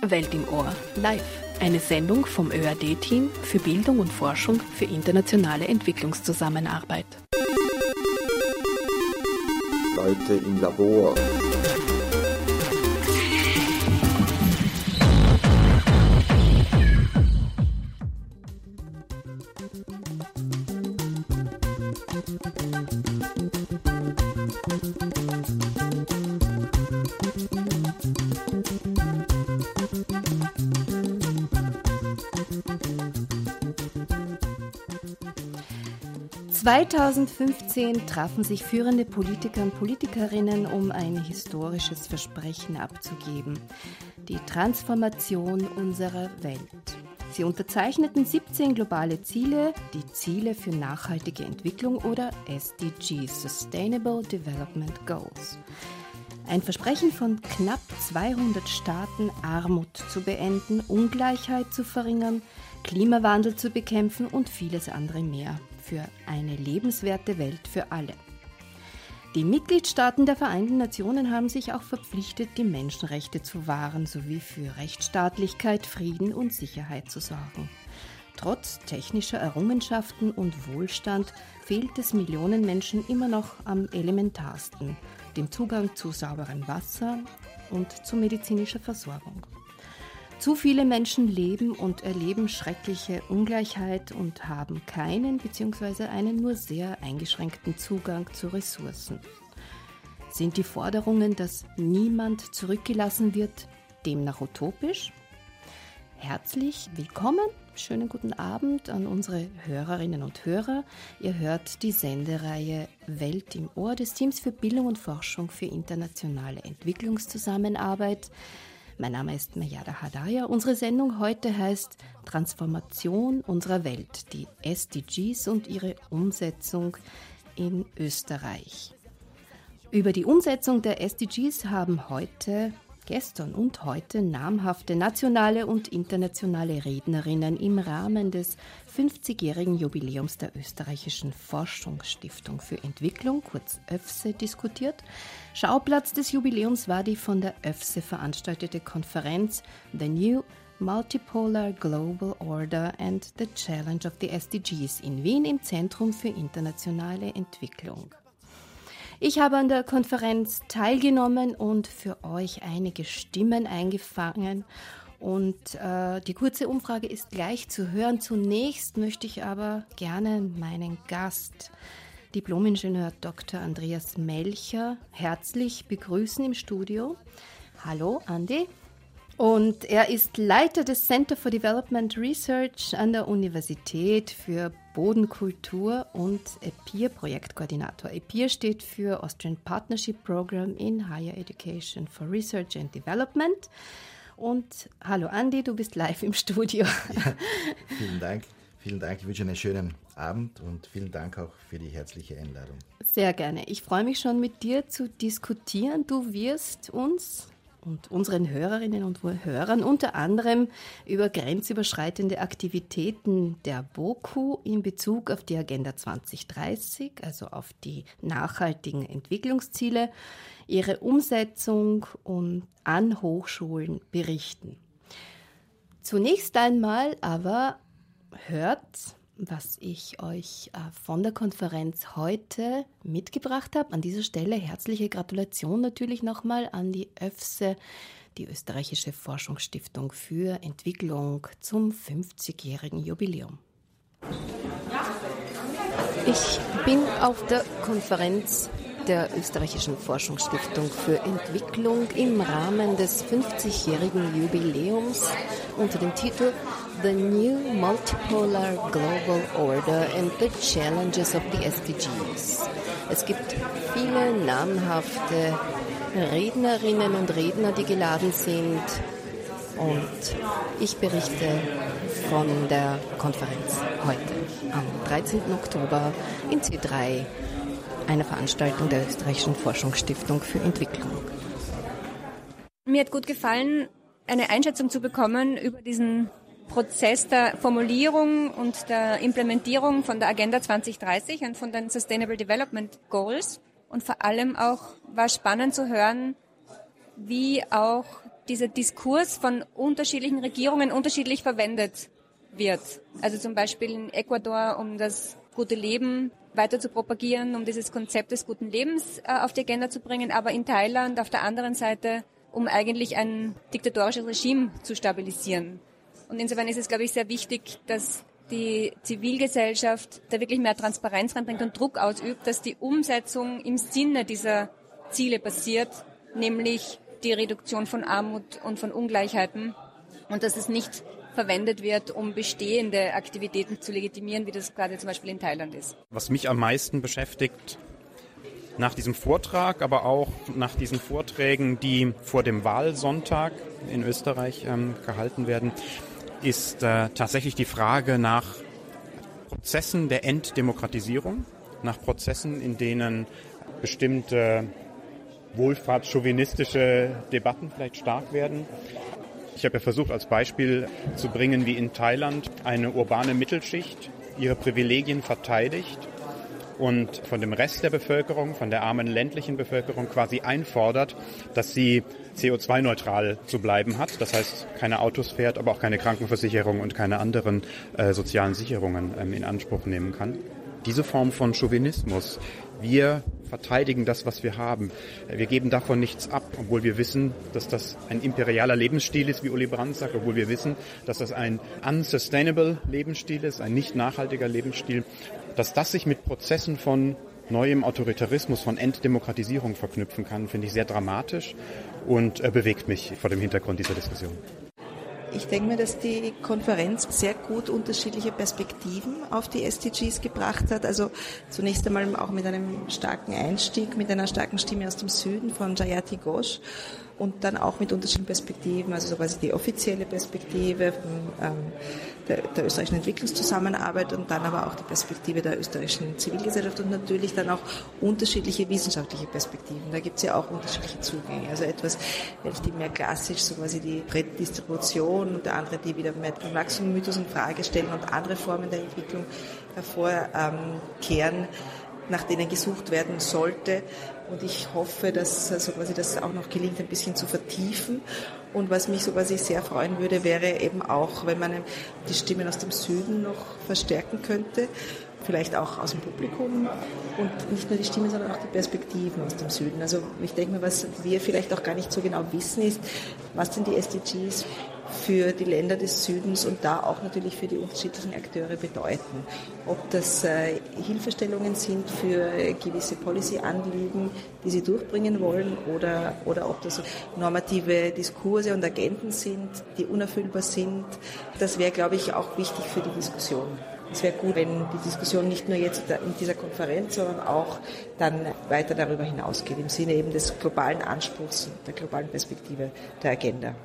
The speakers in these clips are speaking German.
Welt im Ohr live. Eine Sendung vom ÖAD-Team für Bildung und Forschung für internationale Entwicklungszusammenarbeit. Leute im Labor. (2015) trafen sich führende Politiker und Politikerinnen, um ein historisches Versprechen abzugeben: die Transformation unserer Welt. Sie unterzeichneten 17 globale Ziele, die Ziele für nachhaltige Entwicklung oder SDGs, Sustainable Development Goals. Ein Versprechen von knapp 200 Staaten, Armut zu beenden, Ungleichheit zu verringern, Klimawandel zu bekämpfen und vieles andere mehr. Für eine lebenswerte Welt für alle. Die Mitgliedstaaten der Vereinten Nationen haben sich auch verpflichtet, die Menschenrechte zu wahren sowie für Rechtsstaatlichkeit, Frieden und Sicherheit zu sorgen. Trotz technischer Errungenschaften und Wohlstand fehlt es Millionen Menschen immer noch am elementarsten, dem Zugang zu sauberem Wasser und zu medizinischer Versorgung. Zu viele Menschen leben und erleben schreckliche Ungleichheit und haben keinen bzw. einen nur sehr eingeschränkten Zugang zu Ressourcen. Sind die Forderungen, dass niemand zurückgelassen wird, demnach utopisch? Herzlich willkommen, schönen guten Abend an unsere Hörerinnen und Hörer. Ihr hört die Sendereihe Welt im Ohr des Teams für Bildung und Forschung für internationale Entwicklungszusammenarbeit. Mein Name ist Mejada Hadaya. Unsere Sendung heute heißt Transformation unserer Welt, die SDGs und ihre Umsetzung in Österreich. Über die Umsetzung der SDGs haben gestern und heute namhafte nationale und internationale Rednerinnen im Rahmen des 50-jährigen Jubiläums der Österreichischen Forschungsstiftung für Entwicklung, kurz ÖFSE, diskutiert. Schauplatz des Jubiläums war die von der ÖFSE veranstaltete Konferenz The New Multipolar Global Order and the Challenge of the SDGs in Wien im Zentrum für internationale Entwicklung. Ich habe an der Konferenz teilgenommen und für euch einige Stimmen eingefangen. Und die kurze Umfrage ist gleich zu hören. Zunächst möchte ich aber gerne meinen Gast, Diplom-Ingenieur Dr. Andreas Melcher, herzlich begrüßen im Studio. Hallo, Andi. Und er ist Leiter des Center for Development Research an der Universität für Bodenkultur und EPIR-Projektkoordinator. EPIR steht für Austrian Partnership Program in Higher Education for Research and Development. Und hallo Andi, du bist live im Studio. Ja, vielen Dank. Vielen Dank. Ich wünsche einen schönen Abend und vielen Dank auch für die herzliche Einladung. Sehr gerne. Ich freue mich schon, mit dir zu diskutieren. Du wirst uns und unseren Hörerinnen und Hörern unter anderem über grenzüberschreitende Aktivitäten der BOKU in Bezug auf die Agenda 2030, also auf die nachhaltigen Entwicklungsziele, ihre Umsetzung an Hochschulen berichten. Zunächst einmal aber hört, was ich euch von der Konferenz heute mitgebracht habe. An dieser Stelle herzliche Gratulation natürlich nochmal an die ÖFSE, die Österreichische Forschungsstiftung für Entwicklung, zum 50-jährigen Jubiläum. Ich bin auf der Konferenz der Österreichischen Forschungsstiftung für Entwicklung im Rahmen des 50-jährigen Jubiläums unter dem Titel The New Multipolar Global Order and the Challenges of the SDGs. Es gibt viele namhafte Rednerinnen und Redner, die geladen sind, und ich berichte von der Konferenz heute am 13. Oktober in C3, einer Veranstaltung der Österreichischen Forschungsstiftung für Entwicklung. Mir hat gut gefallen, eine Einschätzung zu bekommen über diesen Prozess der Formulierung und der Implementierung von der Agenda 2030 und von den Sustainable Development Goals. Und vor allem auch war spannend zu hören, wie auch dieser Diskurs von unterschiedlichen Regierungen unterschiedlich verwendet wird. Also zum Beispiel in Ecuador, um das gute Leben weiter zu propagieren, um dieses Konzept des guten Lebens auf die Agenda zu bringen, aber in Thailand auf der anderen Seite, um eigentlich ein diktatorisches Regime zu stabilisieren. Und insofern ist es, glaube ich, sehr wichtig, dass die Zivilgesellschaft da wirklich mehr Transparenz reinbringt und Druck ausübt, dass die Umsetzung im Sinne dieser Ziele passiert, nämlich die Reduktion von Armut und von Ungleichheiten, und dass es nicht verwendet wird, um bestehende Aktivitäten zu legitimieren, wie das gerade zum Beispiel in Thailand ist. Was mich am meisten beschäftigt nach diesem Vortrag, aber auch nach diesen Vorträgen, die vor dem Wahlsonntag in Österreich gehalten werden, ist tatsächlich die Frage nach Prozessen der Entdemokratisierung, nach Prozessen, in denen bestimmte wohlfahrtschauvinistische Debatten vielleicht stark werden. Ich habe ja versucht, als Beispiel zu bringen, wie in Thailand eine urbane Mittelschicht ihre Privilegien verteidigt und von dem Rest der Bevölkerung, von der armen ländlichen Bevölkerung quasi einfordert, dass sie CO2-neutral zu bleiben hat. Das heißt, keine Autos fährt, aber auch keine Krankenversicherung und keine anderen sozialen Sicherungen in Anspruch nehmen kann. Diese Form von Chauvinismus, wir verteidigen das, was wir haben. Wir geben davon nichts ab, obwohl wir wissen, dass das ein imperialer Lebensstil ist, wie Uli Brandt sagt, obwohl wir wissen, dass das ein unsustainable Lebensstil ist, ein nicht nachhaltiger Lebensstil, dass das sich mit Prozessen von neuem Autoritarismus, von Entdemokratisierung verknüpfen kann, finde ich sehr dramatisch und bewegt mich vor dem Hintergrund dieser Diskussion. Ich denke mir, dass die Konferenz sehr gut unterschiedliche Perspektiven auf die SDGs gebracht hat. Also zunächst einmal auch mit einem starken Einstieg, mit einer starken Stimme aus dem Süden von Jayati Ghosh und dann auch mit unterschiedlichen Perspektiven, also so quasi die offizielle Perspektive der österreichischen Entwicklungszusammenarbeit und dann aber auch die Perspektive der österreichischen Zivilgesellschaft und natürlich dann auch unterschiedliche wissenschaftliche Perspektiven. Da gibt es ja auch unterschiedliche Zugänge. Also etwas, die mehr klassisch, so quasi die Redistribution und andere, die wieder mehr den Wachstumsmythos in Frage stellen und andere Formen der Entwicklung hervorkehren, nach denen gesucht werden sollte. Und ich hoffe, dass so quasi das auch noch gelingt, ein bisschen zu vertiefen. Und was mich so quasi sehr freuen würde, wäre eben auch, wenn man die Stimmen aus dem Süden noch verstärken könnte, vielleicht auch aus dem Publikum und nicht nur die Stimmen, sondern auch die Perspektiven aus dem Süden. Also ich denke mir, was wir vielleicht auch gar nicht so genau wissen, ist, was denn die SDGs für die Länder des Südens und da auch natürlich für die unterschiedlichen Akteure bedeuten. Ob das Hilfestellungen sind für gewisse Policy-Anliegen, die sie durchbringen wollen, oder ob das normative Diskurse und Agenten sind, die unerfüllbar sind. Das wäre, glaube ich, auch wichtig für die Diskussion. Es wäre gut, wenn die Diskussion nicht nur jetzt in dieser Konferenz, sondern auch dann weiter darüber hinausgeht, im Sinne eben des globalen Anspruchs, der globalen Perspektive der Agenda.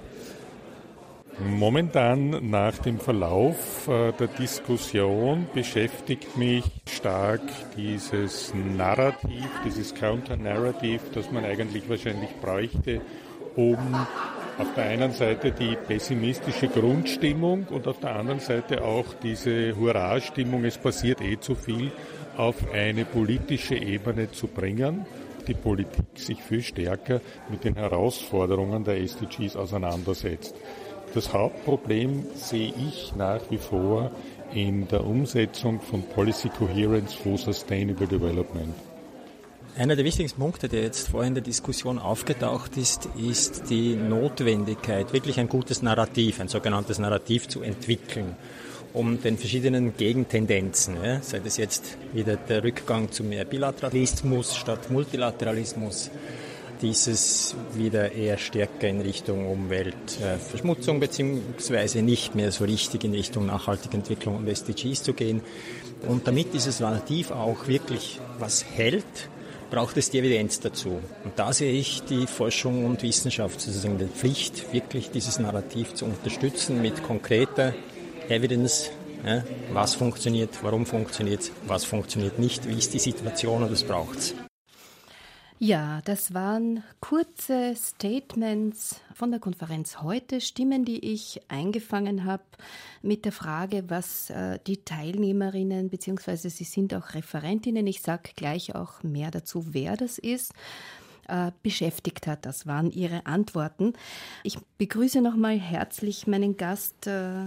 Momentan nach dem Verlauf der Diskussion beschäftigt mich stark dieses Narrativ, dieses Counter-Narrativ, das man eigentlich wahrscheinlich bräuchte, um auf der einen Seite die pessimistische Grundstimmung und auf der anderen Seite auch diese Hurra-Stimmung, es passiert zu viel, auf eine politische Ebene zu bringen. Die Politik sich viel stärker mit den Herausforderungen der SDGs auseinandersetzt. Das Hauptproblem sehe ich nach wie vor in der Umsetzung von Policy Coherence for Sustainable Development. Einer der wichtigsten Punkte, der jetzt vorhin in der Diskussion aufgetaucht ist, ist die Notwendigkeit, wirklich ein gutes Narrativ, ein sogenanntes Narrativ zu entwickeln, um den verschiedenen Gegentendenzen, sei das jetzt wieder der Rückgang zu mehr Bilateralismus statt Multilateralismus, dieses wieder eher stärker in Richtung Umweltverschmutzung beziehungsweise nicht mehr so richtig in Richtung nachhaltige Entwicklung und SDGs zu gehen. Und damit dieses Narrativ auch wirklich was hält, braucht es die Evidenz dazu. Und da sehe ich die Forschung und Wissenschaft sozusagen die Pflicht, wirklich dieses Narrativ zu unterstützen mit konkreter Evidence. Was funktioniert, warum funktioniert es, was funktioniert nicht, wie ist die Situation und das braucht es. Ja, das waren kurze Statements von der Konferenz heute, Stimmen, die ich eingefangen habe mit der Frage, was die Teilnehmerinnen, beziehungsweise sie sind auch Referentinnen, ich sage gleich auch mehr dazu, wer das ist, beschäftigt hat. Das waren Ihre Antworten. Ich begrüße nochmal herzlich meinen Gast,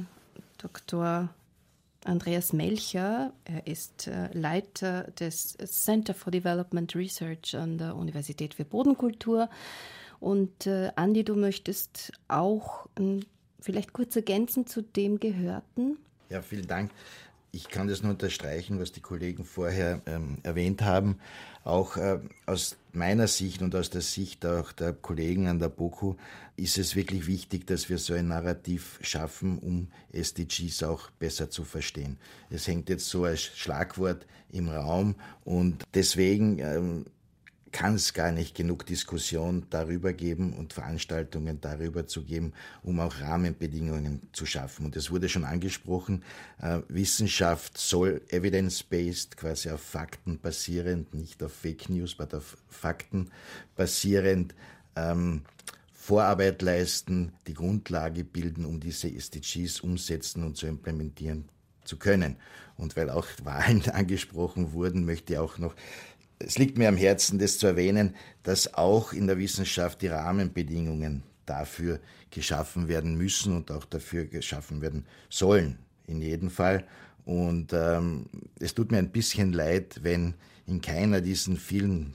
Dr. Andreas Melcher. Er ist Leiter des Center for Development Research an der Universität für Bodenkultur. Und Andi, du möchtest auch vielleicht kurz ergänzen zu dem Gehörten? Ja, vielen Dank. Ich kann das nur unterstreichen, was die Kollegen vorher erwähnt haben. Auch aus meiner Sicht und aus der Sicht auch der Kollegen an der BOKU ist es wirklich wichtig, dass wir so ein Narrativ schaffen, um SDGs auch besser zu verstehen. Es hängt jetzt so als Schlagwort im Raum und deswegen kann es gar nicht genug Diskussion darüber geben und Veranstaltungen darüber zu geben, um auch Rahmenbedingungen zu schaffen. Und es wurde schon angesprochen, Wissenschaft soll evidence-based, quasi auf Fakten basierend, nicht auf Fake News, aber auf Fakten basierend, Vorarbeit leisten, die Grundlage bilden, um diese SDGs umsetzen und zu implementieren zu können. Und weil auch Wahlen angesprochen wurden, möchte ich auch noch es liegt mir am Herzen, das zu erwähnen, dass auch in der Wissenschaft die Rahmenbedingungen dafür geschaffen werden müssen und auch dafür geschaffen werden sollen, in jedem Fall. Und es tut mir ein bisschen leid, wenn in keiner diesen vielen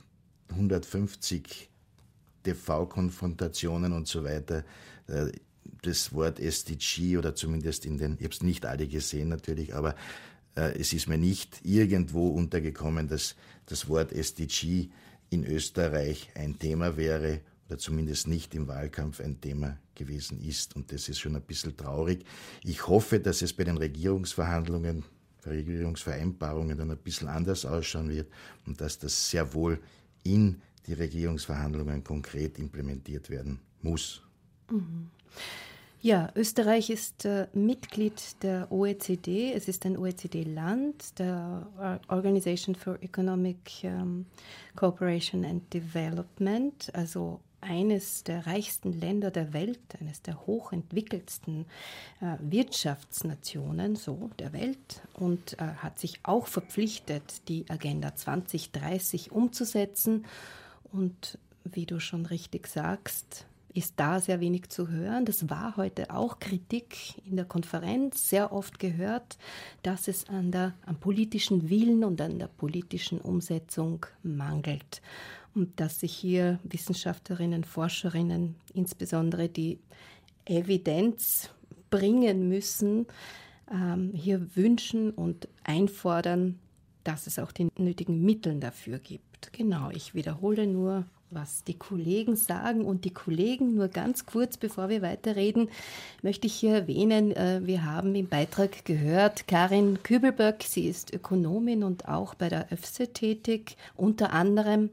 150 TV-Konfrontationen und so weiter das Wort SDG oder zumindest ich habe es nicht alle gesehen natürlich, aber es ist mir nicht irgendwo untergekommen, dass das Wort SDG in Österreich ein Thema wäre oder zumindest nicht im Wahlkampf ein Thema gewesen ist. Und das ist schon ein bisschen traurig. Ich hoffe, dass es bei den Regierungsverhandlungen, Regierungsvereinbarungen dann ein bisschen anders ausschauen wird und dass das sehr wohl in die Regierungsverhandlungen konkret implementiert werden muss. Mhm. Ja, Österreich ist Mitglied der OECD. Es ist ein OECD-Land, der Organization for Economic Cooperation and Development, also eines der reichsten Länder der Welt, eines der hochentwickelsten Wirtschaftsnationen der Welt und hat sich auch verpflichtet, die Agenda 2030 umzusetzen. Und wie du schon richtig sagst, ist da sehr wenig zu hören. Das war heute auch Kritik in der Konferenz, sehr oft gehört, dass es am politischen Willen und an der politischen Umsetzung mangelt. Und dass sich hier Wissenschaftlerinnen, Forscherinnen, insbesondere die Evidenz bringen müssen, hier wünschen und einfordern, dass es auch die nötigen Mittel dafür gibt. Genau, ich wiederhole nur, was die Kollegen sagen. Und die Kollegen, nur ganz kurz, bevor wir weiterreden, möchte ich hier erwähnen, wir haben im Beitrag gehört, Karin Kübelböck, sie ist Ökonomin und auch bei der ÖFSE tätig, unter anderem.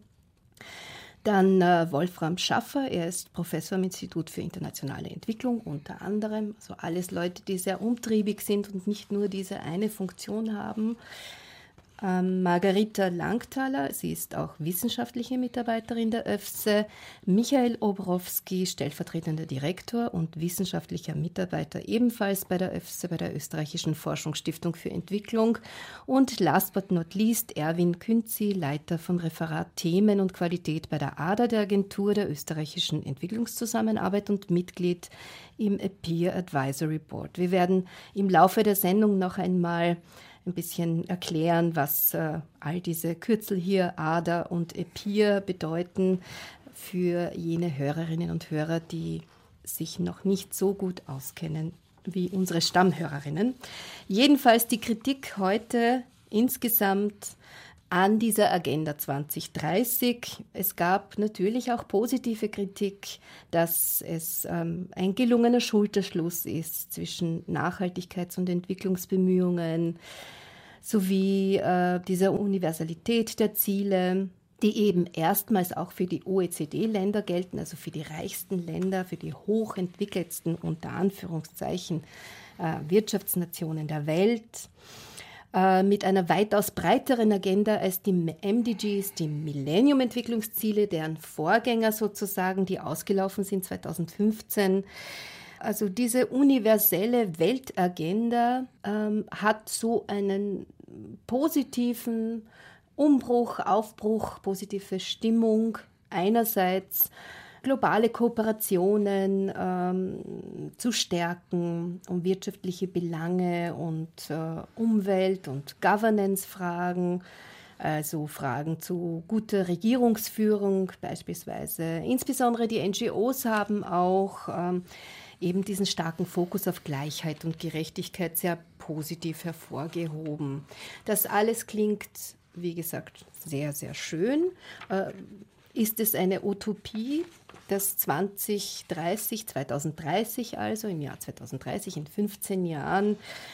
Dann Wolfram Schaffer, er ist Professor am Institut für internationale Entwicklung, unter anderem. Also alles Leute, die sehr umtriebig sind und nicht nur diese eine Funktion haben. Margarita Langthaler, sie ist auch wissenschaftliche Mitarbeiterin der ÖFSE, Michael Obrowski, stellvertretender Direktor und wissenschaftlicher Mitarbeiter ebenfalls bei der ÖFSE, bei der Österreichischen Forschungsstiftung für Entwicklung und last but not least Erwin Künzi, Leiter vom Referat Themen und Qualität bei der ADA, der Agentur der österreichischen Entwicklungszusammenarbeit und Mitglied im Peer Advisory Board. Wir werden im Laufe der Sendung noch einmal ein bisschen erklären, was all diese Kürzel hier, ADA und EPIR, bedeuten für jene Hörerinnen und Hörer, die sich noch nicht so gut auskennen wie unsere Stammhörerinnen. Jedenfalls die Kritik heute insgesamt an dieser Agenda 2030. Es gab natürlich auch positive Kritik, dass es ein gelungener Schulterschluss ist zwischen Nachhaltigkeits- und Entwicklungsbemühungen sowie dieser Universalität der Ziele, die eben erstmals auch für die OECD-Länder gelten, also für die reichsten Länder, für die hochentwickelsten, unter Anführungszeichen, Wirtschaftsnationen der Welt, mit einer weitaus breiteren Agenda als die MDGs, die Millennium-Entwicklungsziele, deren Vorgänger sozusagen, die ausgelaufen sind 2015. Also diese universelle Weltagenda hat so einen positiven Umbruch, Aufbruch, positive Stimmung einerseits globale Kooperationen zu stärken, um wirtschaftliche Belange und Umwelt- und Governance-Fragen, also Fragen zu guter Regierungsführung beispielsweise. Insbesondere die NGOs haben auch eben diesen starken Fokus auf Gleichheit und Gerechtigkeit sehr positiv hervorgehoben. Das alles klingt, wie gesagt, sehr, sehr schön. Ist es eine Utopie, dass 2030 also, im Jahr 2030, in 15 Jahren,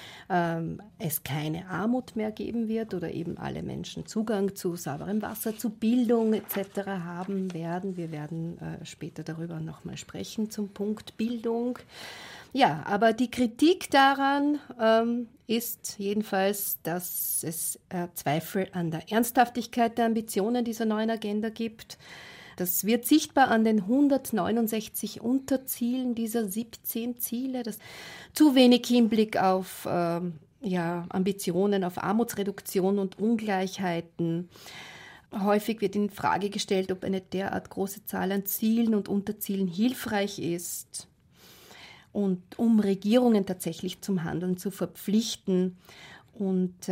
es keine Armut mehr geben wird oder eben alle Menschen Zugang zu sauberem Wasser, zu Bildung etc. haben werden. Wir werden später darüber nochmal sprechen zum Punkt Bildung. Ja, aber die Kritik daran ist jedenfalls, dass es Zweifel an der Ernsthaftigkeit der Ambitionen dieser neuen Agenda gibt. Das wird sichtbar an den 169 Unterzielen dieser 17 Ziele. Das zu wenig Hinblick auf Ambitionen, auf Armutsreduktion und Ungleichheiten. Häufig wird in Frage gestellt, ob eine derart große Zahl an Zielen und Unterzielen hilfreich ist. Und um Regierungen tatsächlich zum Handeln zu verpflichten. Und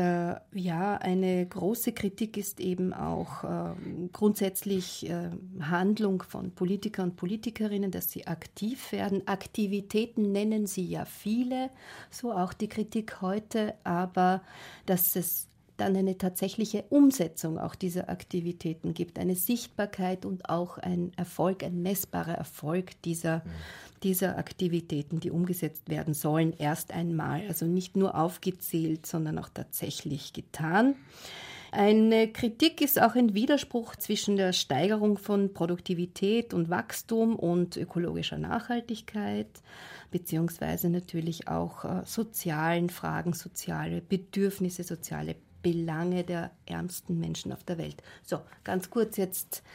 eine große Kritik ist eben auch grundsätzlich Handlung von Politikern und Politikerinnen, dass sie aktiv werden. Aktivitäten nennen sie ja viele, so auch die Kritik heute, aber dass es dann eine tatsächliche Umsetzung auch dieser Aktivitäten gibt, eine Sichtbarkeit und auch ein Erfolg, ein messbarer Erfolg dieser Aktivitäten, die umgesetzt werden sollen, erst einmal. Also nicht nur aufgezählt, sondern auch tatsächlich getan. Eine Kritik ist auch ein Widerspruch zwischen der Steigerung von Produktivität und Wachstum und ökologischer Nachhaltigkeit, beziehungsweise natürlich auch sozialen Fragen, soziale Bedürfnisse, soziale Belange der ärmsten Menschen auf der Welt. So, ganz kurz jetzt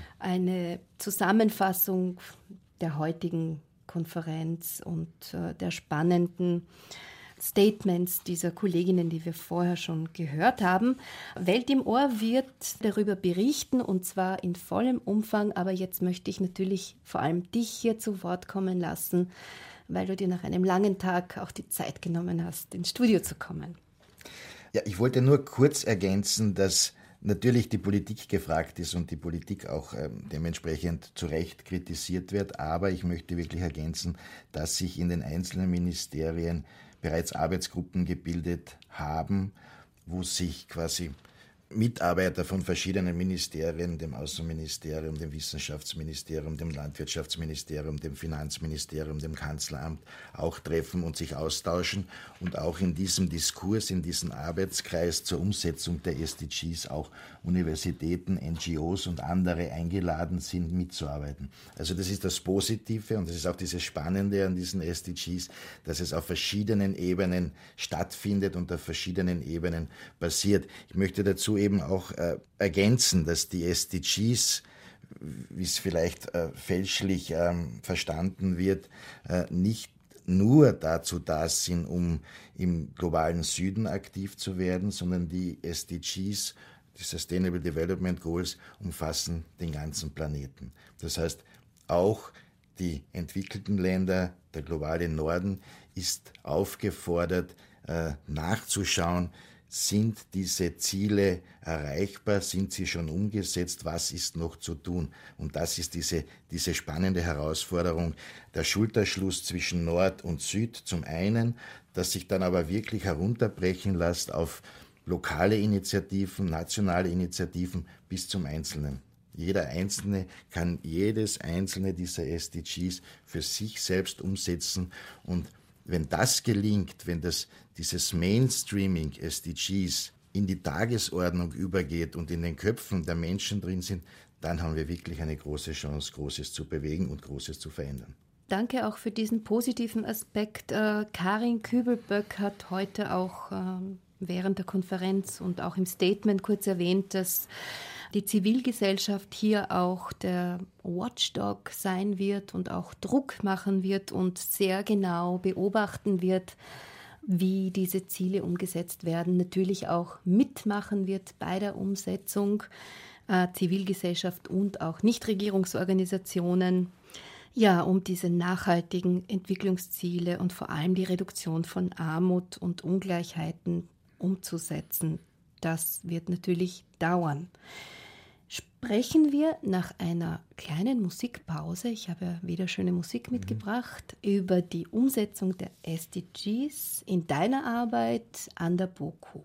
eine Zusammenfassung der heutigen Konferenz und der spannenden Statements dieser Kolleginnen, die wir vorher schon gehört haben. Welt im Ohr wird darüber berichten und zwar in vollem Umfang, aber jetzt möchte ich natürlich vor allem dich hier zu Wort kommen lassen, weil du dir nach einem langen Tag auch die Zeit genommen hast, ins Studio zu kommen. Ja, ich wollte nur kurz ergänzen, dass natürlich die Politik gefragt ist und die Politik auch dementsprechend zu Recht kritisiert wird. Aber ich möchte wirklich ergänzen, dass sich in den einzelnen Ministerien bereits Arbeitsgruppen gebildet haben, wo sich quasi Mitarbeiter von verschiedenen Ministerien, dem Außenministerium, dem Wissenschaftsministerium, dem Landwirtschaftsministerium, dem Finanzministerium, dem Kanzleramt auch treffen und sich austauschen und auch in diesem Diskurs, in diesem Arbeitskreis zur Umsetzung der SDGs auch Universitäten, NGOs und andere eingeladen sind, mitzuarbeiten. Also das ist das Positive und das ist auch dieses Spannende an diesen SDGs, dass es auf verschiedenen Ebenen stattfindet und auf verschiedenen Ebenen passiert. Ich möchte dazu eben auch ergänzen, dass die SDGs, wie es vielleicht fälschlich verstanden wird, nicht nur dazu da sind, um im globalen Süden aktiv zu werden, sondern die SDGs, die Sustainable Development Goals, umfassen den ganzen Planeten. Das heißt, auch die entwickelten Länder, der globale Norden, ist aufgefordert, nachzuschauen, sind diese Ziele erreichbar? Sind sie schon umgesetzt? Was ist noch zu tun? Und das ist diese spannende Herausforderung, der Schulterschluss zwischen Nord und Süd zum einen, das sich dann aber wirklich herunterbrechen lässt auf lokale Initiativen, nationale Initiativen bis zum Einzelnen. Jeder Einzelne kann jedes einzelne dieser SDGs für sich selbst umsetzen und wenn das gelingt, wenn dieses Mainstreaming SDGs in die Tagesordnung übergeht und in den Köpfen der Menschen drin sind, dann haben wir wirklich eine große Chance, Großes zu bewegen und Großes zu verändern. Danke auch für diesen positiven Aspekt. Karin Kübelböck hat heute auch während der Konferenz und auch im Statement kurz erwähnt, dass die Zivilgesellschaft hier auch der Watchdog sein wird und auch Druck machen wird und sehr genau beobachten wird, wie diese Ziele umgesetzt werden, natürlich auch mitmachen wird bei der Umsetzung. Zivilgesellschaft und auch Nichtregierungsorganisationen, ja, um diese nachhaltigen Entwicklungsziele und vor allem die Reduktion von Armut und Ungleichheiten umzusetzen. Das wird natürlich dauern. Sprechen wir nach einer kleinen Musikpause, ich habe ja wieder schöne Musik mitgebracht, über die Umsetzung der SDGs in deiner Arbeit an der BOKU.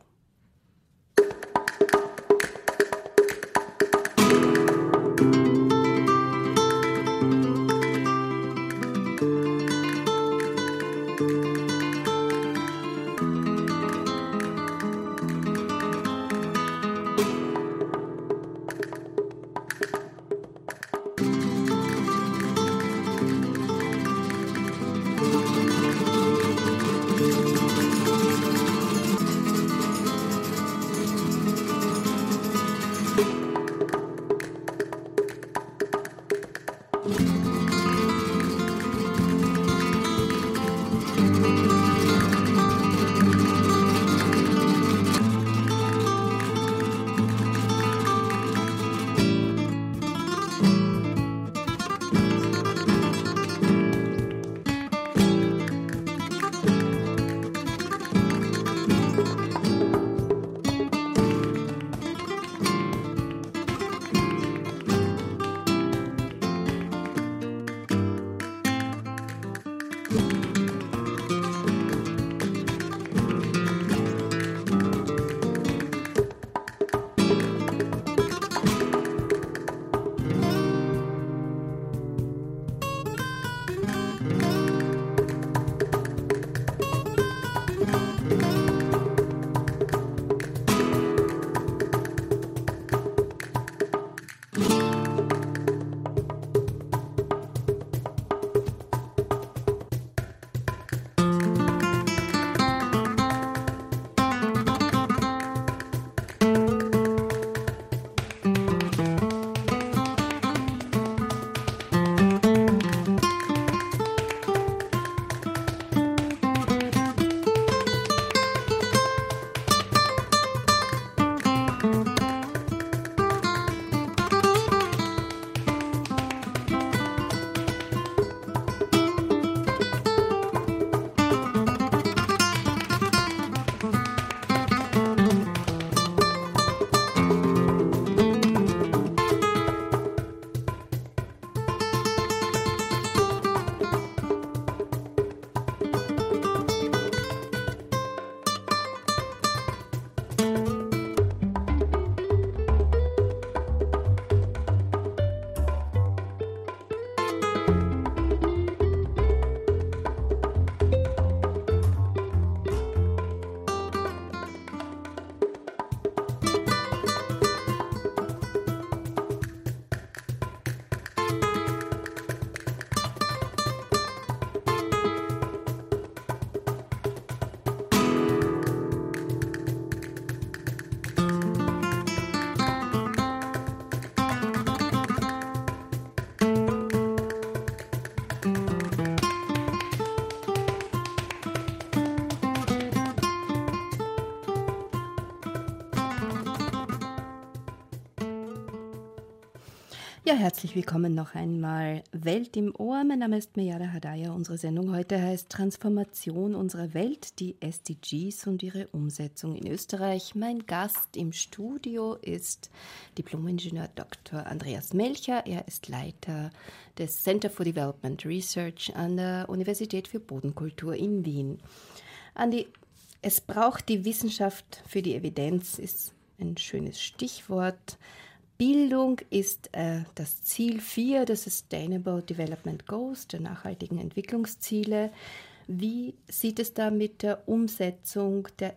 Ja, herzlich willkommen noch einmal. Welt im Ohr. Mein Name ist Mejada Hadaya. Unsere Sendung heute heißt Transformation unserer Welt, die SDGs und ihre Umsetzung in Österreich. Mein Gast im Studio ist Diplom-Ingenieur Dr. Andreas Melcher. Er ist Leiter des Center for Development Research an der Universität für Bodenkultur in Wien. Andi, es braucht die Wissenschaft für die Evidenz, ist ein schönes Stichwort. Bildung ist das Ziel 4 der Sustainable Development Goals, der nachhaltigen Entwicklungsziele. Wie sieht es da mit der Umsetzung der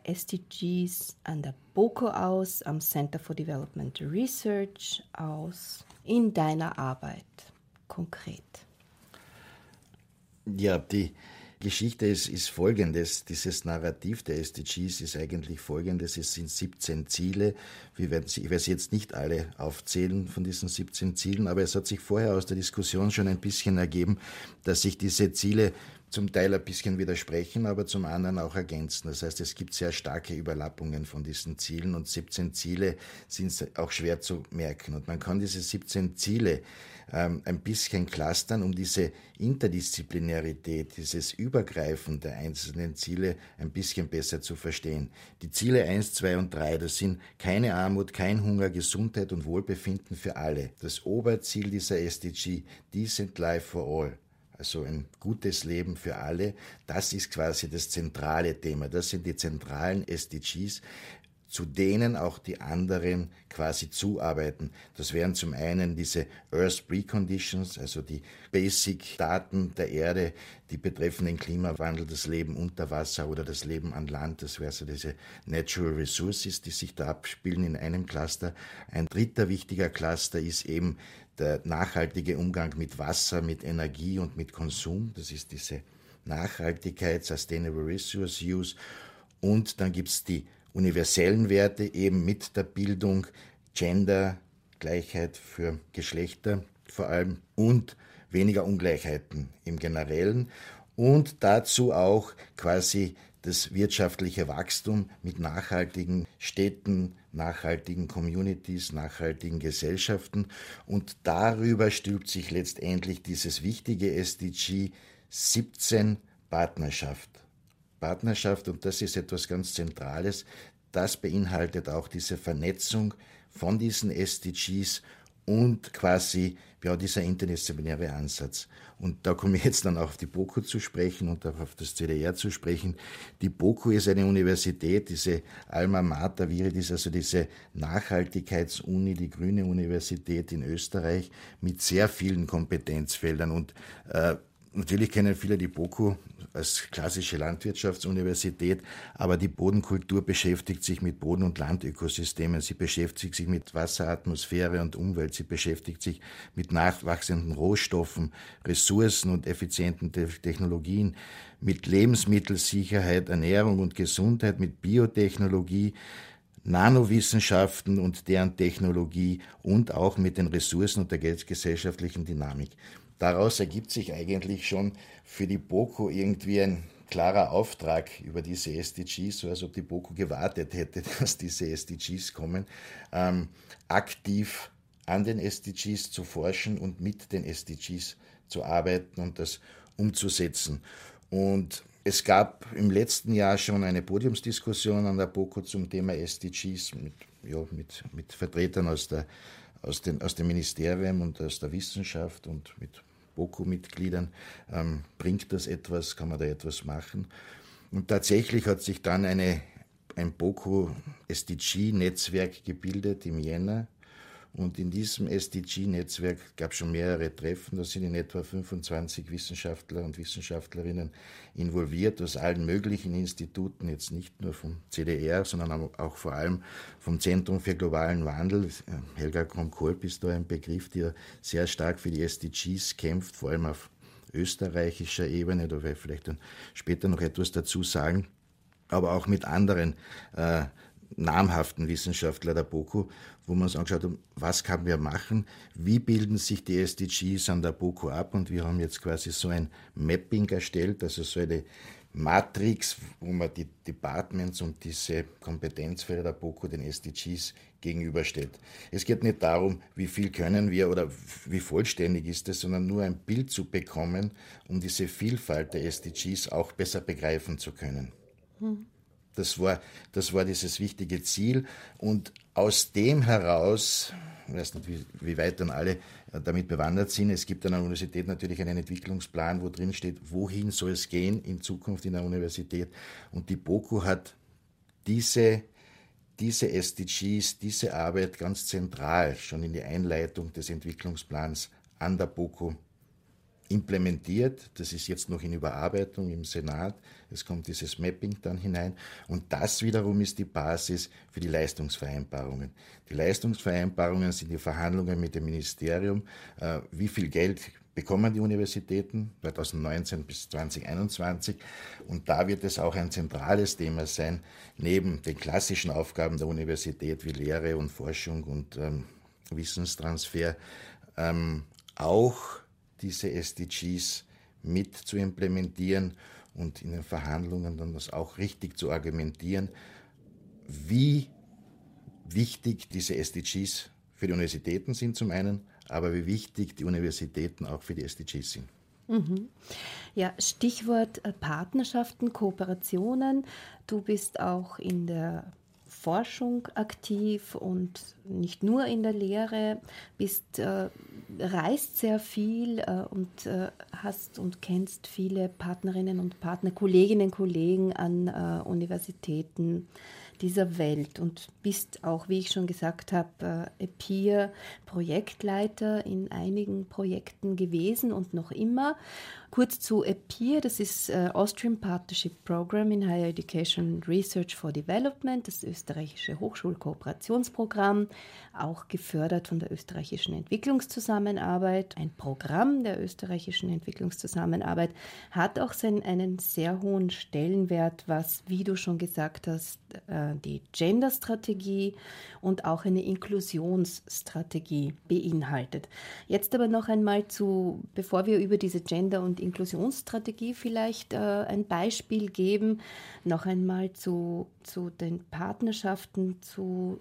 SDGs an der BOKU aus, am Center for Development Research aus, in deiner Arbeit konkret? Ja, die Geschichte ist folgendes. Dieses Narrativ der SDGs ist eigentlich folgendes. Es sind 17 Ziele. Ich werde sie jetzt nicht alle aufzählen von diesen 17 Zielen, aber es hat sich vorher aus der Diskussion schon ein bisschen ergeben, dass sich diese Ziele zum Teil ein bisschen widersprechen, aber zum anderen auch ergänzen. Das heißt, es gibt sehr starke Überlappungen von diesen Zielen und 17 Ziele sind auch schwer zu merken. Und man kann diese 17 Ziele ein bisschen clustern, um diese Interdisziplinarität, dieses Übergreifen der einzelnen Ziele ein bisschen besser zu verstehen. Die Ziele 1, 2 und 3, das sind keine Armut, kein Hunger, Gesundheit und Wohlbefinden für alle. Das Oberziel dieser SDG, Decent Life for All. Also ein gutes Leben für alle, das ist quasi das zentrale Thema. Das sind die zentralen SDGs, zu denen auch die anderen quasi zuarbeiten. Das wären zum einen diese Earth Preconditions, also die Basic-Daten der Erde, die betreffen den Klimawandel, das Leben unter Wasser oder das Leben an Land. Das wäre so diese Natural Resources, die sich da abspielen in einem Cluster. Ein dritter wichtiger Cluster ist eben der nachhaltige Umgang mit Wasser, mit Energie und mit Konsum. Das ist diese Nachhaltigkeit, Sustainable Resource Use. Und dann gibt es die universellen Werte eben mit der Bildung, Gender, Gleichheit für Geschlechter vor allem und weniger Ungleichheiten im Generellen. Und dazu auch quasi das wirtschaftliche Wachstum mit nachhaltigen Städten, nachhaltigen Communities, nachhaltigen Gesellschaften. Und darüber stülpt sich letztendlich dieses wichtige SDG 17 Partnerschaft. Partnerschaft, und das ist etwas ganz Zentrales, das beinhaltet auch diese Vernetzung von diesen SDGs und quasi dieser interdisziplinäre Ansatz. Und da komme ich jetzt dann auch auf die BOKU zu sprechen und auch auf das CDR zu sprechen. Die BOKU ist eine Universität, diese Alma Mater Viridis, also diese Nachhaltigkeitsuni, die grüne Universität in Österreich mit sehr vielen Kompetenzfeldern. Und natürlich kennen viele die BOKU als klassische Landwirtschaftsuniversität, aber die Bodenkultur beschäftigt sich mit Boden- und Landökosystemen. Sie beschäftigt sich mit Wasser, Atmosphäre und Umwelt. Sie beschäftigt sich mit nachwachsenden Rohstoffen, Ressourcen und effizienten Technologien, mit Lebensmittelsicherheit, Ernährung und Gesundheit, mit Biotechnologie, Nanowissenschaften und deren Technologie und auch mit den Ressourcen und der gesellschaftlichen Dynamik. Daraus ergibt sich eigentlich schon für die BOKU irgendwie ein klarer Auftrag über diese SDGs, so als ob die BOKU gewartet hätte, dass diese SDGs kommen, aktiv an den SDGs zu forschen und mit den SDGs zu arbeiten und das umzusetzen. Und es gab im letzten Jahr schon eine Podiumsdiskussion an der BOKU zum Thema SDGs mit Vertretern aus dem Ministerium und aus der Wissenschaft und mit BOKU-Mitgliedern. Bringt das etwas? Kann man da etwas machen? Und tatsächlich hat sich dann ein BOKU-SDG-Netzwerk gebildet im Jänner. Und in diesem SDG-Netzwerk gab es schon mehrere Treffen. Da sind in etwa 25 Wissenschaftler und Wissenschaftlerinnen involviert aus allen möglichen Instituten, jetzt nicht nur vom CDR, sondern auch vor allem vom Zentrum für globalen Wandel. Helga Kromkolb ist da ein Begriff, der sehr stark für die SDGs kämpft, vor allem auf österreichischer Ebene. Da werde ich vielleicht dann später noch etwas dazu sagen. Aber auch mit anderen namhaften Wissenschaftler der BOKU, wo man uns angeschaut hat, was kann man machen, wie bilden sich die SDGs an der BOKU ab, und wir haben jetzt quasi so ein Mapping erstellt, also so eine Matrix, wo man die Departments und diese Kompetenzfelder der BOKU den SDGs gegenüberstellt. Es geht nicht darum, wie viel können wir oder wie vollständig ist es, sondern nur ein Bild zu bekommen, um diese Vielfalt der SDGs auch besser begreifen zu können. Das war dieses wichtige Ziel, und aus dem heraus, ich weiß nicht, wie weit dann alle damit bewandert sind, es gibt an der Universität natürlich einen Entwicklungsplan, wo drin steht, wohin soll es gehen in Zukunft in der Universität, und die BOKU hat diese SDGs, diese Arbeit ganz zentral schon in die Einleitung des Entwicklungsplans an der BOKU implementiert. Das ist jetzt noch in Überarbeitung im Senat. Es kommt dieses Mapping dann hinein. Und das wiederum ist die Basis für die Leistungsvereinbarungen. Die Leistungsvereinbarungen sind die Verhandlungen mit dem Ministerium. Wie viel Geld bekommen die Universitäten 2019 bis 2021. Und da wird es auch ein zentrales Thema sein, neben den klassischen Aufgaben der Universität wie Lehre und Forschung und Wissenstransfer, auch diese SDGs mit zu implementieren und in den Verhandlungen dann das auch richtig zu argumentieren, wie wichtig diese SDGs für die Universitäten sind zum einen, aber wie wichtig die Universitäten auch für die SDGs sind. Mhm. Ja, Stichwort Partnerschaften, Kooperationen. Du bist auch in der Forschung aktiv und nicht nur in der Lehre, reist sehr viel und hast und kennst viele Partnerinnen und Partner, Kolleginnen und Kollegen an Universitäten dieser Welt und bist auch, wie ich schon gesagt habe, EPIR-Projektleiter in einigen Projekten gewesen und noch immer. Kurz zu EPIR, das ist Austrian Partnership Program in Higher Education Research for Development, das österreichische Hochschulkooperationsprogramm, auch gefördert von der österreichischen Entwicklungszusammenarbeit. Ein Programm der österreichischen Entwicklungszusammenarbeit hat auch einen sehr hohen Stellenwert, was, wie du schon gesagt hast, die Gender-Strategie und auch eine Inklusionsstrategie beinhaltet. Jetzt aber noch einmal bevor wir über diese Gender- und Inklusionsstrategie vielleicht ein Beispiel geben, noch einmal zu den Partnerschaften, zu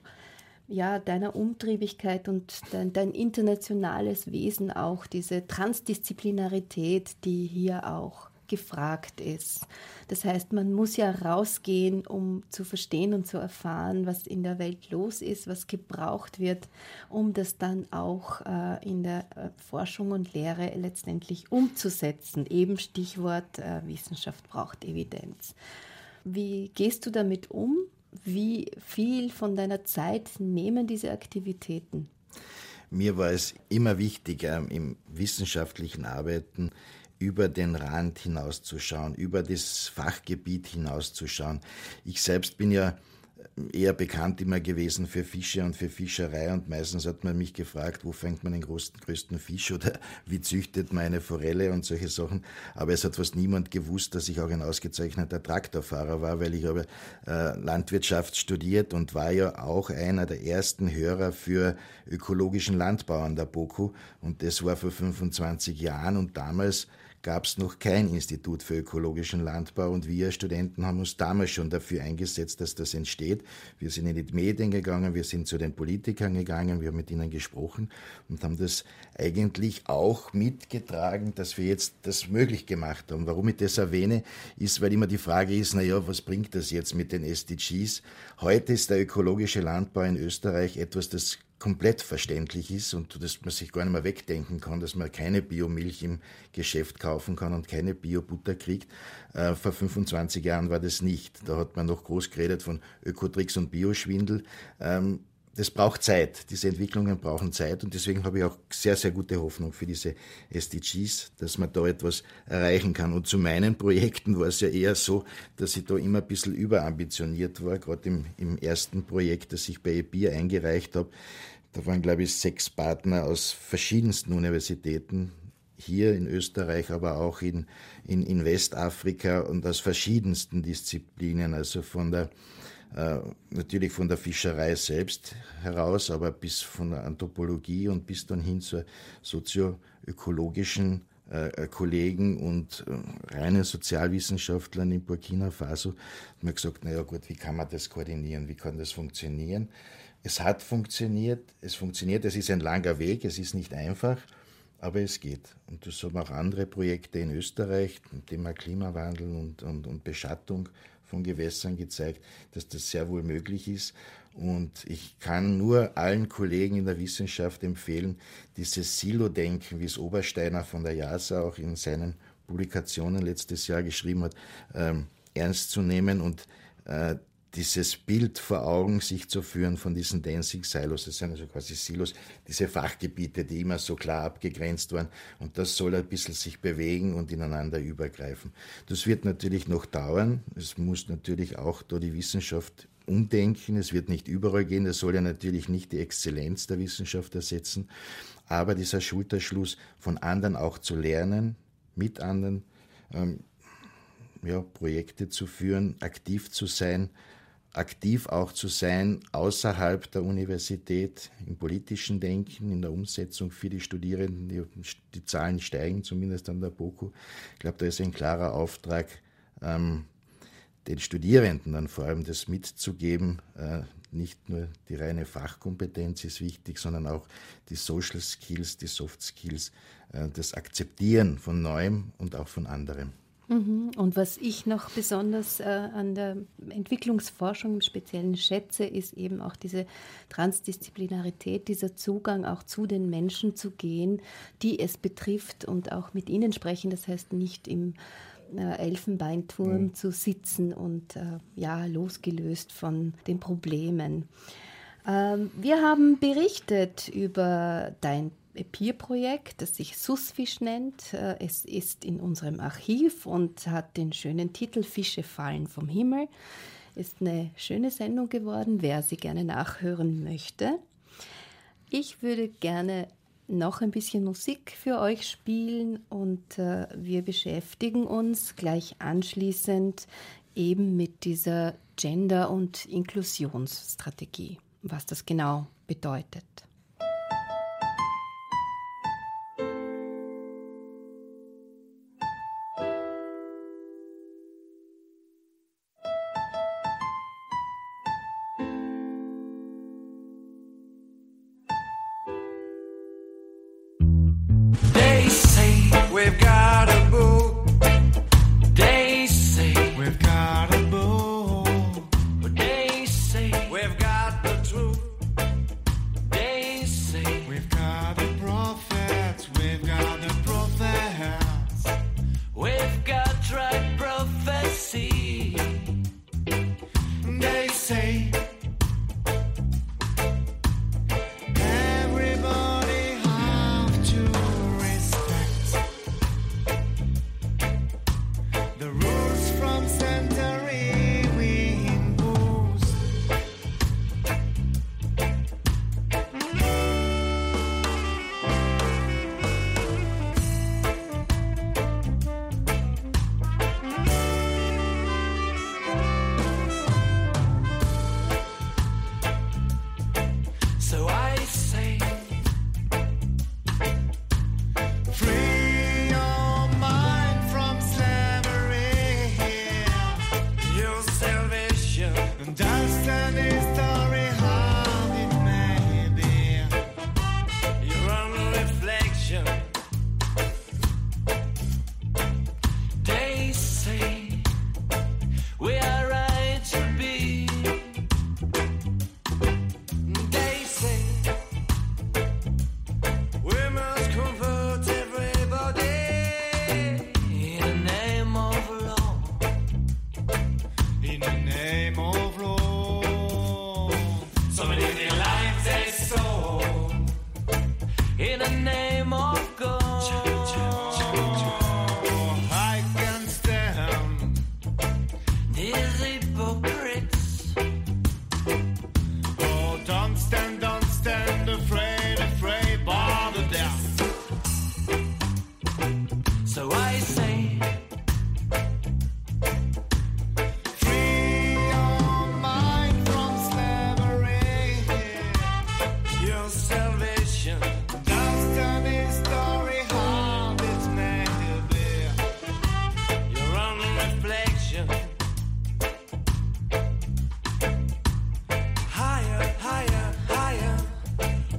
deiner Umtriebigkeit und dein internationales Wesen, auch diese Transdisziplinarität, die hier auch gefragt ist. Das heißt, man muss ja rausgehen, um zu verstehen und zu erfahren, was in der Welt los ist, was gebraucht wird, um das dann auch in der Forschung und Lehre letztendlich umzusetzen. Eben Stichwort Wissenschaft braucht Evidenz. Wie gehst du damit um? Wie viel von deiner Zeit nehmen diese Aktivitäten? Mir war es immer wichtiger, im wissenschaftlichen Arbeiten über den Rand hinauszuschauen, über das Fachgebiet hinauszuschauen. Ich selbst bin ja eher bekannt immer gewesen für Fische und für Fischerei und meistens hat man mich gefragt, wo fängt man den größten Fisch oder wie züchtet man eine Forelle und solche Sachen. Aber es hat fast niemand gewusst, dass ich auch ein ausgezeichneter Traktorfahrer war, weil ich habe Landwirtschaft studiert und war ja auch einer der ersten Hörer für ökologischen Landbau an der BOKU und das war vor 25 Jahren und damals gab es noch kein Institut für ökologischen Landbau und wir Studenten haben uns damals schon dafür eingesetzt, dass das entsteht. Wir sind in die Medien gegangen, wir sind zu den Politikern gegangen, wir haben mit ihnen gesprochen und haben das eigentlich auch mitgetragen, dass wir jetzt das möglich gemacht haben. Warum ich das erwähne, ist, weil immer die Frage ist, was bringt das jetzt mit den SDGs? Heute ist der ökologische Landbau in Österreich etwas, das komplett verständlich ist und dass man sich gar nicht mehr wegdenken kann, dass man keine Biomilch im Geschäft kaufen kann und keine Bio-Butter kriegt. Vor 25 Jahren war das nicht. Da hat man noch groß geredet von Ökotricks und Bioschwindel. Das braucht Zeit. Diese Entwicklungen brauchen Zeit und deswegen habe ich auch sehr, sehr gute Hoffnung für diese SDGs, dass man da etwas erreichen kann. Und zu meinen Projekten war es ja eher so, dass ich da immer ein bisschen überambitioniert war, gerade im ersten Projekt, das ich bei EPIR eingereicht habe. Da waren, glaube ich, 6 Partner aus verschiedensten Universitäten, hier in Österreich, aber auch in Westafrika und aus verschiedensten Disziplinen, also natürlich von der Fischerei selbst heraus, aber bis von der Anthropologie und bis dann hin zur sozioökologischen Kollegen und reinen Sozialwissenschaftlern in Burkina Faso. Und man gesagt, wie kann man das koordinieren, wie kann das funktionieren? Es hat funktioniert, es ist ein langer Weg, es ist nicht einfach, aber es geht. Und das haben auch andere Projekte in Österreich, zum Thema Klimawandel und Beschattung von Gewässern gezeigt, dass das sehr wohl möglich ist. Und ich kann nur allen Kollegen in der Wissenschaft empfehlen, dieses Silo-Denken, wie es Obersteiner von der JASA auch in seinen Publikationen letztes Jahr geschrieben hat, ernst zu nehmen und dieses Bild vor Augen sich zu führen von diesen Dancing Silos, das sind also quasi Silos, diese Fachgebiete, die immer so klar abgegrenzt waren und das soll ein bisschen sich bewegen und ineinander übergreifen. Das wird natürlich noch dauern, es muss natürlich auch da die Wissenschaft umdenken, es wird nicht überall gehen, das soll ja natürlich nicht die Exzellenz der Wissenschaft ersetzen, aber dieser Schulterschluss von anderen auch zu lernen, mit anderen Projekte zu führen, aktiv auch zu sein außerhalb der Universität, im politischen Denken, in der Umsetzung für die Studierenden. Die Zahlen steigen, zumindest an der BOKU. Ich glaube, da ist ein klarer Auftrag, den Studierenden dann vor allem das mitzugeben. Nicht nur die reine Fachkompetenz ist wichtig, sondern auch die Social Skills, die Soft Skills, das Akzeptieren von Neuem und auch von anderem. Und was ich noch besonders an der Entwicklungsforschung im Speziellen schätze, ist eben auch diese Transdisziplinarität, dieser Zugang auch zu den Menschen zu gehen, die es betrifft und auch mit ihnen sprechen. Das heißt, nicht im Elfenbeinturm zu sitzen und losgelöst von den Problemen. Wir haben berichtet über dein Peer-Projekt, das sich Sussfisch nennt. Es ist in unserem Archiv und hat den schönen Titel Fische fallen vom Himmel. Ist eine schöne Sendung geworden, wer sie gerne nachhören möchte. Ich würde gerne noch ein bisschen Musik für euch spielen und wir beschäftigen uns gleich anschließend eben mit dieser Gender- und Inklusionsstrategie, was das genau bedeutet. We've got a boo. They say we've got a boo. They say we've got the truth. They say we've got the prophets. We've got the prophets. We've got right prophecy. They say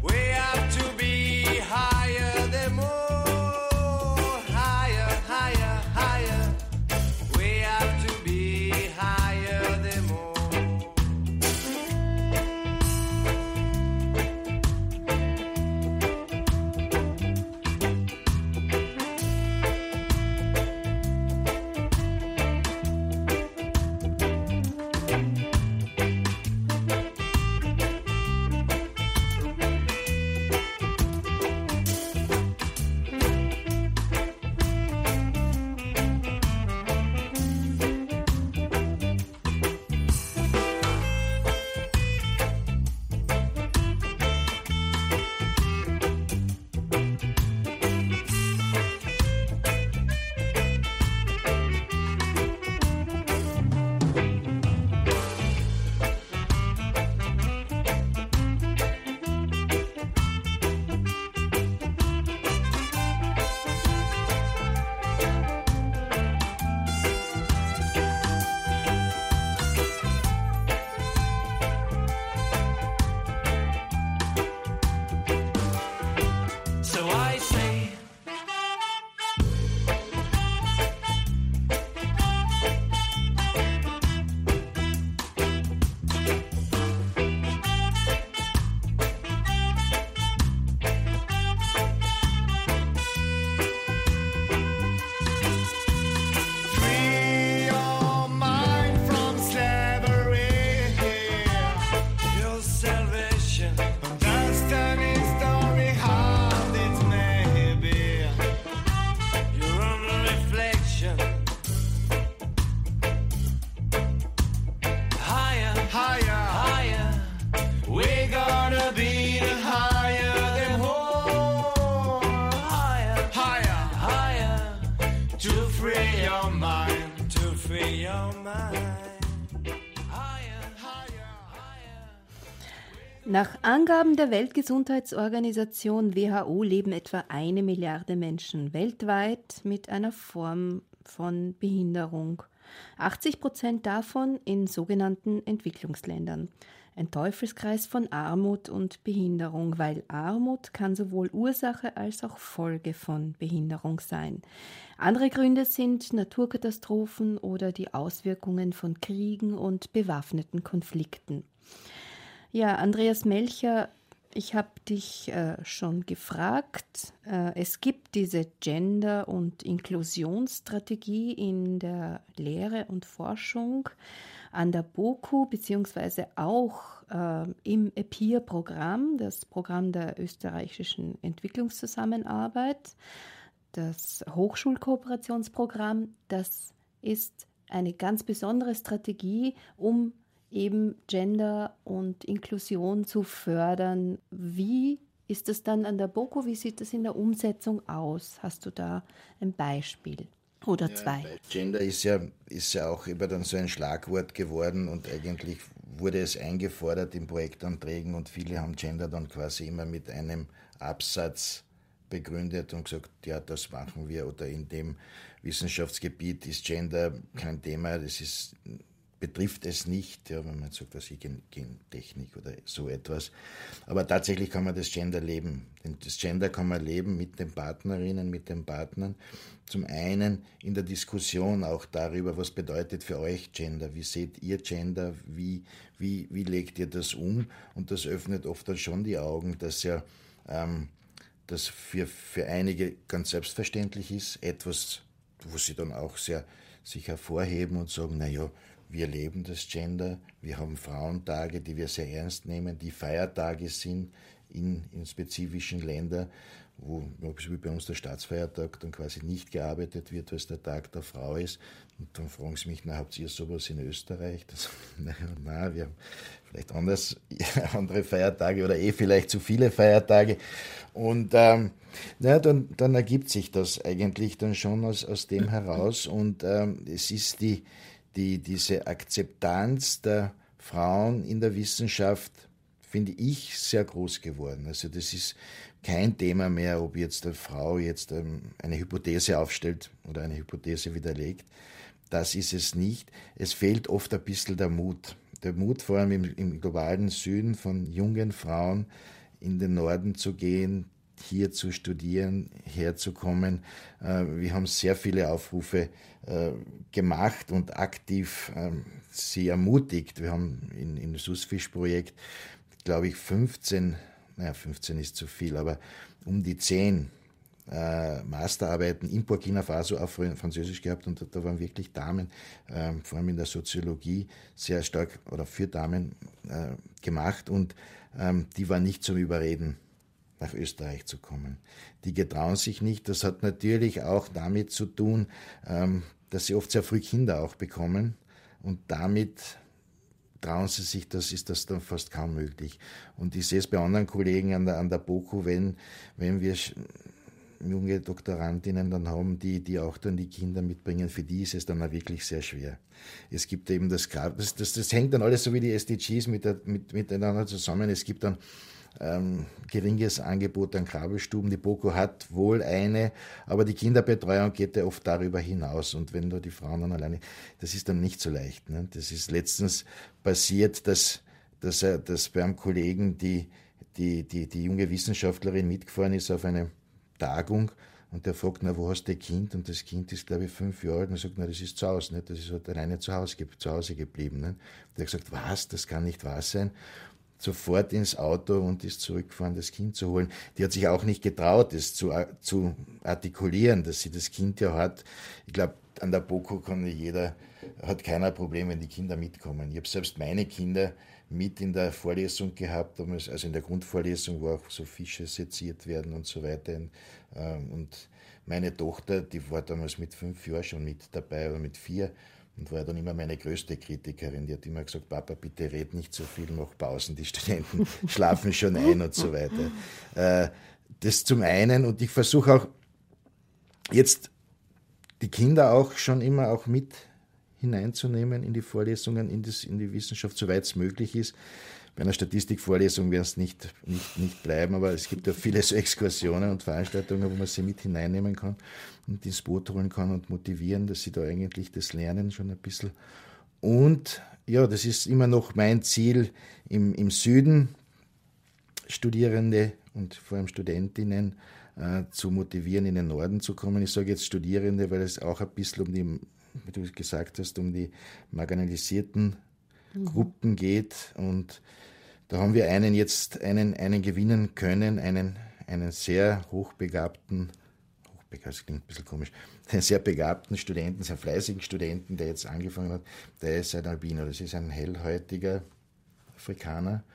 higher. free your mind, to free your mind. Nach Angaben der Weltgesundheitsorganisation WHO leben etwa 1 Milliarde Menschen weltweit mit einer Form von Behinderung. 80% davon in sogenannten Entwicklungsländern. Ein Teufelskreis von Armut und Behinderung, weil Armut kann sowohl Ursache als auch Folge von Behinderung sein. Andere Gründe sind Naturkatastrophen oder die Auswirkungen von Kriegen und bewaffneten Konflikten. Ja, Andreas Melcher, ich habe dich schon gefragt. Es gibt diese Gender- und Inklusionsstrategie in der Lehre und Forschung an der BOKU, beziehungsweise auch im EPIR-Programm, das Programm der österreichischen Entwicklungszusammenarbeit, das Hochschulkooperationsprogramm. Das ist eine ganz besondere Strategie, um eben Gender und Inklusion zu fördern. Wie ist das dann an der BOKU? Wie sieht das in der Umsetzung aus? Hast du da ein Beispiel oder zwei? Gender ist ja auch immer dann so ein Schlagwort geworden und eigentlich wurde es eingefordert in Projektanträgen und viele haben Gender dann quasi immer mit einem Absatz begründet und gesagt, ja, das machen wir, oder in dem Wissenschaftsgebiet ist Gender kein Thema, betrifft es nicht, ja, wenn man sagt, was Gentechnik oder so etwas. Aber tatsächlich kann man das Gender leben. Denn das Gender kann man leben mit den Partnerinnen, mit den Partnern. Zum einen in der Diskussion auch darüber, was bedeutet für euch Gender? Wie seht ihr Gender? Wie legt ihr das um? Und das öffnet oft dann schon die Augen, dass ja das für einige ganz selbstverständlich ist. Etwas, wo sie dann auch sehr sich hervorheben und sagen, naja, wir leben das Gender, wir haben Frauentage, die wir sehr ernst nehmen, die Feiertage sind in spezifischen Ländern, wo wie bei uns der Staatsfeiertag dann quasi nicht gearbeitet wird, weil es der Tag der Frau ist. Und dann fragen sie mich, habt ihr sowas in Österreich? Nein, wir haben vielleicht andere Feiertage oder vielleicht zu viele Feiertage. Und dann ergibt sich das eigentlich dann schon aus dem heraus. Und es ist diese Akzeptanz der Frauen in der Wissenschaft, finde ich, sehr groß geworden. Also das ist kein Thema mehr, ob jetzt eine Frau jetzt eine Hypothese aufstellt oder eine Hypothese widerlegt. Das ist es nicht. Es fehlt oft ein bisschen der Mut. Der Mut vor allem im globalen Süden von jungen Frauen in den Norden zu gehen, hier zu studieren, herzukommen. Wir haben sehr viele Aufrufe gemacht und aktiv sie ermutigt. Wir haben im SUSFISH-Projekt, glaube ich, 15 ist zu viel, aber um die 10 Masterarbeiten in Burkina Faso auf Französisch gehabt, und da waren wirklich Damen, vor allem in der Soziologie, sehr stark oder für Damen gemacht, und die waren nicht zum Überreden, nach Österreich zu kommen. Die getrauen sich nicht. Das hat natürlich auch damit zu tun, dass sie oft sehr früh Kinder auch bekommen, und damit trauen sie sich, ist das dann fast kaum möglich. Und ich sehe es bei anderen Kollegen an der BOKU, wenn wir junge Doktorandinnen dann haben, die auch dann die Kinder mitbringen, für die ist es dann auch wirklich sehr schwer. Es gibt eben das hängt dann alles so wie die SDGs miteinander zusammen. Es gibt dann geringes Angebot an Krabbelstuben. Die BOKU hat wohl eine, aber die Kinderbetreuung geht ja oft darüber hinaus. Und wenn da die Frauen dann alleine, das ist dann nicht so leicht. Ne? Das ist letztens passiert, dass bei einem Kollegen die junge Wissenschaftlerin mitgefahren ist auf eine Tagung, und der fragt, wo hast du das Kind? Und das Kind ist, glaube ich, 5 Jahre alt. Und er sagt, das ist zu Hause, nicht? Das ist halt alleine zu Hause geblieben. Nicht? Und er hat gesagt, was? Das kann nicht wahr sein. Sofort ins Auto und ist zurückgefahren, das Kind zu holen. Die hat sich auch nicht getraut, das zu artikulieren, dass sie das Kind ja hat. Ich glaube, an der BOKU hat keiner Problem, wenn die Kinder mitkommen. Ich habe selbst meine Kinder mit in der Vorlesung gehabt, also in der Grundvorlesung, wo auch so Fische seziert werden und so weiter. Und meine Tochter, die war damals mit 5 Jahren schon mit dabei, oder mit 4. Und war dann immer meine größte Kritikerin. Die hat immer gesagt, Papa, bitte red nicht so viel, mach Pausen, die Studenten schlafen schon ein und so weiter. Das zum einen. Und ich versuche auch jetzt die Kinder auch schon immer auch mit hineinzunehmen in die Vorlesungen, in die Wissenschaft, soweit es möglich ist. Bei einer Statistikvorlesung werden es nicht bleiben, aber es gibt ja viele so Exkursionen und Veranstaltungen, wo man sie mit hineinnehmen kann und ins Boot holen kann und motivieren, dass sie da eigentlich das lernen schon ein bisschen. Und ja, das ist immer noch mein Ziel im Süden, Studierende und vor allem Studentinnen zu motivieren, in den Norden zu kommen. Ich sage jetzt Studierende, weil es auch ein bisschen um die, wie du gesagt hast, um die marginalisierten Gruppen geht. Und da haben wir einen gewinnen können, einen sehr hochbegabten, das klingt ein bisschen komisch, einen sehr begabten Studenten, sehr fleißigen Studenten, der jetzt angefangen hat, der ist ein Albino, das ist ein hellhäutiger Afrikaner.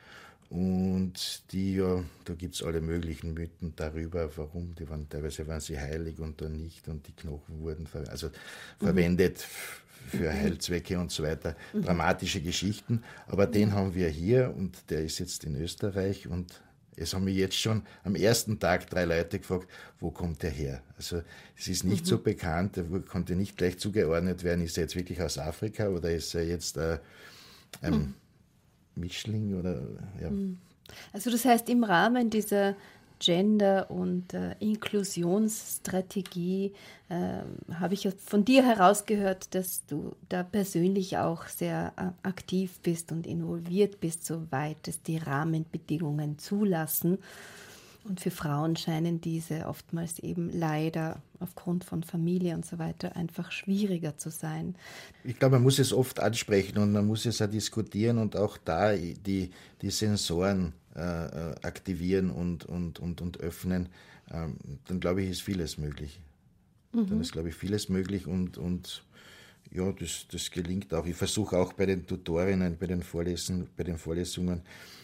Und da gibt es alle möglichen Mythen darüber, warum, teilweise waren sie heilig und dann nicht und die Knochen wurden verwendet für Heilzwecke und so weiter. Dramatische Geschichten, aber den haben wir hier und der ist jetzt in Österreich und es haben mich jetzt schon am ersten Tag 3 Leute gefragt, wo kommt der her? Also es ist nicht so bekannt, er konnte nicht gleich zugeordnet werden, ist er jetzt wirklich aus Afrika oder ist er jetzt ein Mischling oder ja. Also das heißt, im Rahmen dieser Gender- und Inklusionsstrategie habe ich von dir herausgehört, dass du da persönlich auch sehr aktiv bist und involviert bist, soweit es die Rahmenbedingungen zulassen. Und für Frauen scheinen diese oftmals eben leider aufgrund von Familie und so weiter einfach schwieriger zu sein. Ich glaube, man muss es oft ansprechen und man muss es auch diskutieren und auch da die Sensoren aktivieren und öffnen. Dann glaube ich, ist vieles möglich. Dann ist, glaube ich, vieles möglich und ja, das gelingt auch. Ich versuche auch bei den Tutorinnen, bei den Vorlesungen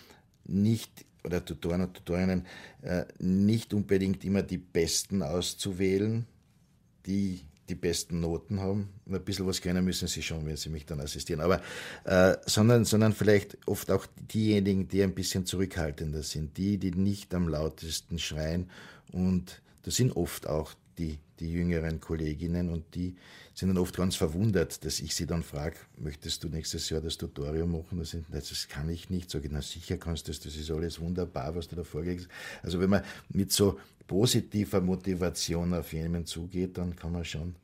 nicht oder Tutoren und Tutorinnen nicht unbedingt immer die Besten auszuwählen, die besten Noten haben. Ein bisschen was können müssen sie schon, wenn sie mich dann assistieren. Aber sondern vielleicht oft auch diejenigen, die ein bisschen zurückhaltender sind, die nicht am lautesten schreien. Und das sind oft auch die jüngeren Kolleginnen und die sind dann oft ganz verwundert, dass ich sie dann frage, möchtest du nächstes Jahr das Tutorium machen? Das kann ich nicht. Sage ich, na sicher kannst du das ist alles wunderbar, was du da vorlegst. Also wenn man mit so positiver Motivation auf jemanden zugeht, dann kann man schon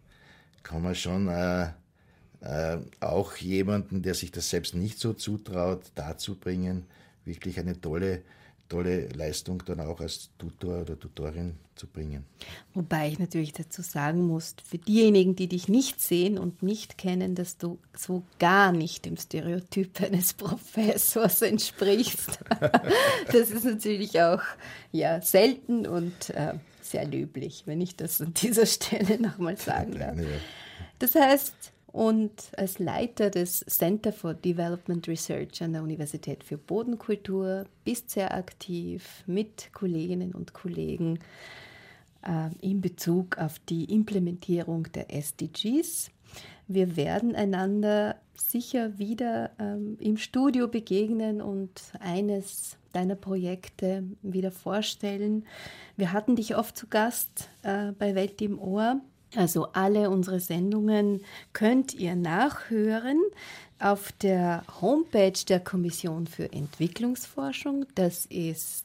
auch jemanden, der sich das selbst nicht so zutraut, dazu bringen, wirklich eine tolle Leistung dann auch als Tutor oder Tutorin zu bringen. Wobei ich natürlich dazu sagen muss, für diejenigen, die dich nicht sehen und nicht kennen, dass du so gar nicht dem Stereotyp eines Professors entsprichst. Das ist natürlich auch selten und sehr löblich, wenn ich das an dieser Stelle nochmal sagen darf. Das heißt, und als Leiter des Center for Development Research an der Universität für Bodenkultur bist sehr aktiv mit Kolleginnen und Kollegen in Bezug auf die Implementierung der SDGs. Wir werden einander sicher wieder im Studio begegnen und eines deiner Projekte wieder vorstellen. Wir hatten dich oft zu Gast bei Welt im Ohr. Also alle unsere Sendungen könnt ihr nachhören auf der Homepage der Kommission für Entwicklungsforschung. Das ist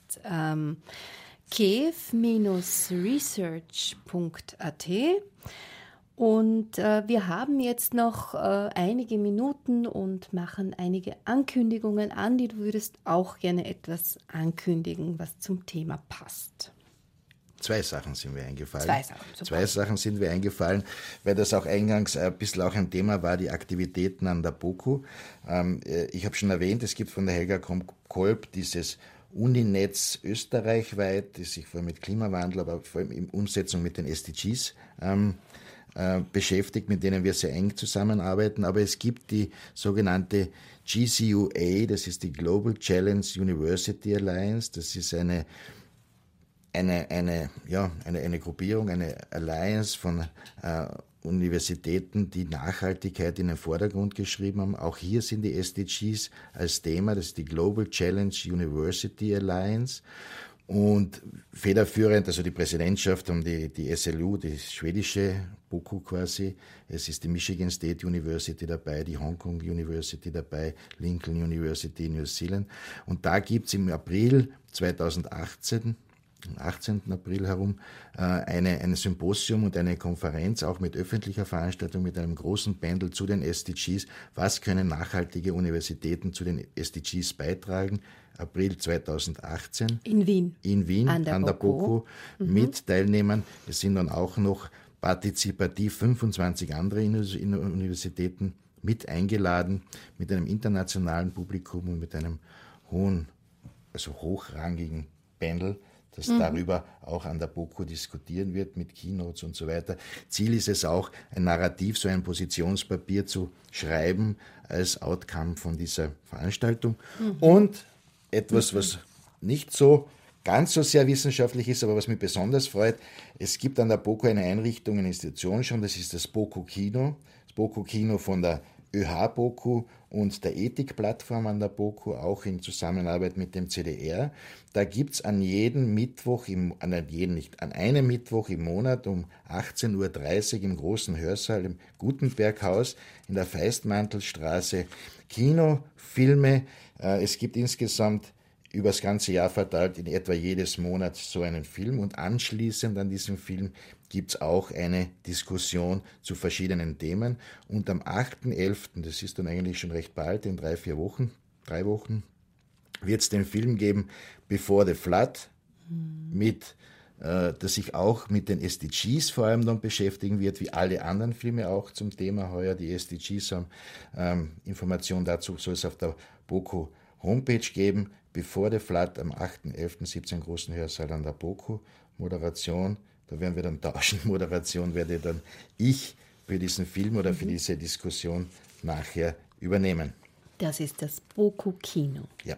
kev-research.at. Und wir haben jetzt noch einige Minuten und machen einige Ankündigungen. Andi, du würdest auch gerne etwas ankündigen, was zum Thema passt. Zwei Sachen sind mir eingefallen. Zwei Sachen sind mir eingefallen, weil das auch eingangs ein bisschen auch ein Thema war, die Aktivitäten an der BOKU. Ich habe schon erwähnt, es gibt von der Helga Kolb dieses Uninetz österreichweit, das sich vor allem mit Klimawandel, aber vor allem in Umsetzung mit den SDGs beschäftigt, mit denen wir sehr eng zusammenarbeiten. Aber es gibt die sogenannte GCUA, das ist die Global Challenge University Alliance. Das ist eine Gruppierung, eine Alliance von Universitäten, die Nachhaltigkeit in den Vordergrund geschrieben haben. Auch hier sind die SDGs als Thema, das ist die Global Challenge University Alliance. Und federführend, also die Präsidentschaft um die SLU, die schwedische BOKU quasi. Es ist die Michigan State University dabei, die Hong Kong University dabei, Lincoln University in New Zealand. Und da gibt es im April 2018, am 18. April herum, ein Symposium und eine Konferenz, auch mit öffentlicher Veranstaltung, mit einem großen Panel zu den SDGs. Was können nachhaltige Universitäten zu den SDGs beitragen? April 2018. In Wien. In Wien, an der BOKU, mit Teilnehmern. Es sind dann auch noch partizipativ 25 andere Universitäten mit eingeladen, mit einem internationalen Publikum und mit einem hochrangigen Panel, das darüber auch an der BOKU diskutieren wird, mit Keynotes und so weiter. Ziel ist es auch, ein Narrativ, so ein Positionspapier zu schreiben als Outcome von dieser Veranstaltung. Und etwas, was nicht so ganz so sehr wissenschaftlich ist, aber was mich besonders freut, es gibt an der BOKU eine Einrichtung, eine Institution schon, das ist das BOKU-Kino. Das BOKU-Kino von der ÖH-BOKU und der Ethikplattform an der BOKU, auch in Zusammenarbeit mit dem CDR. Da gibt es an einem Mittwoch im Monat um 18.30 Uhr im großen Hörsaal im Gutenberghaus in der Feistmantelstraße Kinofilme. Es gibt insgesamt über das ganze Jahr verteilt in etwa jedes Monat so einen Film und anschließend an diesem Film gibt es auch eine Diskussion zu verschiedenen Themen und am 8.11., das ist dann eigentlich schon recht bald, in 3 Wochen, wird es den Film geben Before the Flood, das sich auch mit den SDGs vor allem dann beschäftigen wird, wie alle anderen Filme auch zum Thema heuer. Die SDGs haben Informationen dazu, soll es auf der BOKU Homepage geben. Before the Flood am 8.11.17 großen Hörsaal an der BOKU. Moderation, da werden wir dann tauschen. Moderation werde dann ich für diesen Film oder für diese Diskussion nachher übernehmen. Das ist das BOKU-Kino. Ja.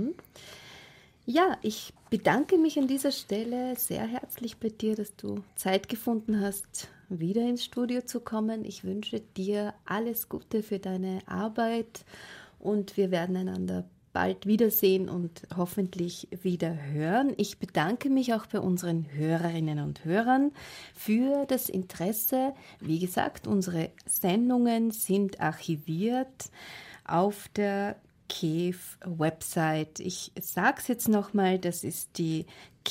Ja, ich bedanke mich an dieser Stelle sehr herzlich bei dir, dass du Zeit gefunden hast, wieder ins Studio zu kommen. Ich wünsche dir alles Gute für deine Arbeit und wir werden einander bald wiedersehen und hoffentlich wieder hören. Ich bedanke mich auch bei unseren Hörerinnen und Hörern für das Interesse. Wie gesagt, unsere Sendungen sind archiviert auf der KEF-Website. Ich sage es jetzt nochmal, das ist die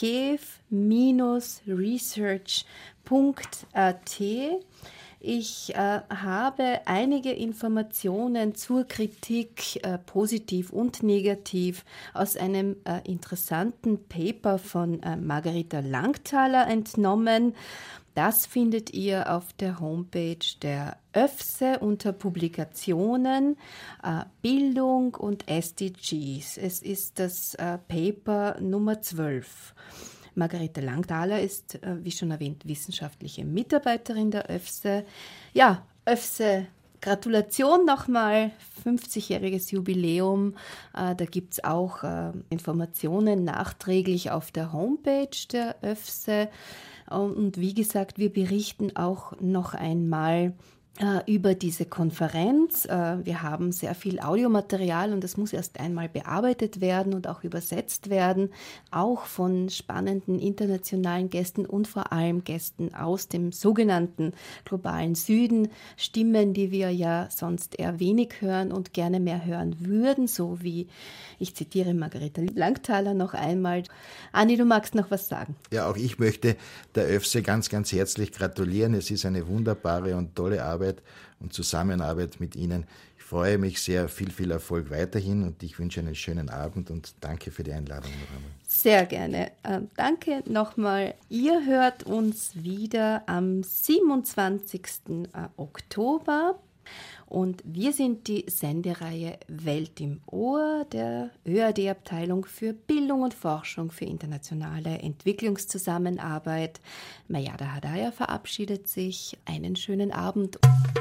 kef-research.at. Ich habe einige Informationen zur Kritik, positiv und negativ, aus einem interessanten Paper von Margarita Langthaler entnommen. Das findet ihr auf der Homepage der ÖFSE unter Publikationen, Bildung und SDGs. Es ist das Paper Nummer 12. Margarita Langthaler ist, wie schon erwähnt, wissenschaftliche Mitarbeiterin der ÖFSE. Ja, ÖFSE, Gratulation nochmal, 50-jähriges Jubiläum. Da gibt es auch Informationen nachträglich auf der Homepage der ÖFSE. Und wie gesagt, wir berichten auch noch einmal über diese Konferenz. Wir haben sehr viel Audiomaterial und das muss erst einmal bearbeitet werden und auch übersetzt werden, auch von spannenden internationalen Gästen und vor allem Gästen aus dem sogenannten globalen Süden, Stimmen, die wir ja sonst eher wenig hören und gerne mehr hören würden, so wie, ich zitiere Margarita Langthaler noch einmal. Anni, du magst noch was sagen? Ja, auch ich möchte der ÖFSE ganz, ganz herzlich gratulieren. Es ist eine wunderbare und tolle Arbeit und Zusammenarbeit mit Ihnen. Ich freue mich sehr, viel Erfolg weiterhin und ich wünsche einen schönen Abend und danke für die Einladung noch einmal. Sehr gerne. Danke nochmal. Ihr hört uns wieder am 27. Oktober. Und wir sind die Sendereihe Welt im Ohr der ÖAD-Abteilung für Bildung und Forschung für internationale Entwicklungszusammenarbeit. Mayada Hadaya verabschiedet sich. Einen schönen Abend.